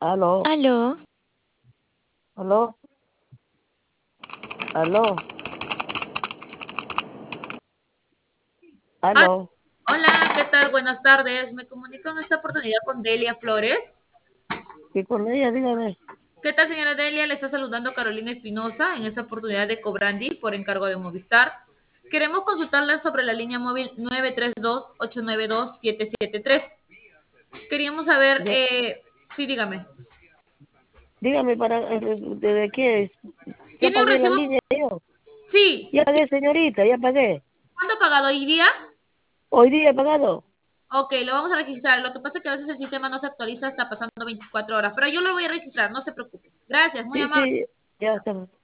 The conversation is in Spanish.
Aló, Aló, aló, aló, Ah, aló. hola, ¿qué tal? Buenas tardes. Me comunico en esta oportunidad con Delia Flores. ¿Y con ella? Dígame. ¿Qué tal, señora Delia? Le está saludando Carolina Espinosa en esta oportunidad de Cobrandi por encargo de Movistar. Queremos consultarla sobre la línea móvil 932-892-773. Queríamos saber, Dí- sí, dígame. Dígame ¿de qué es? Ya ¿Tiene un pagué la recibo? línea yo. Sí. Ya pagué, señorita, ya pagué. ¿Cuánto ha pagado hoy día? Hoy día he pagado. Ok, lo vamos a registrar. Lo que pasa es que a veces el sistema no se actualiza hasta pasando 24 horas, pero yo lo voy a registrar, no se preocupe. Gracias, muy Sí, amable. sí, ya está.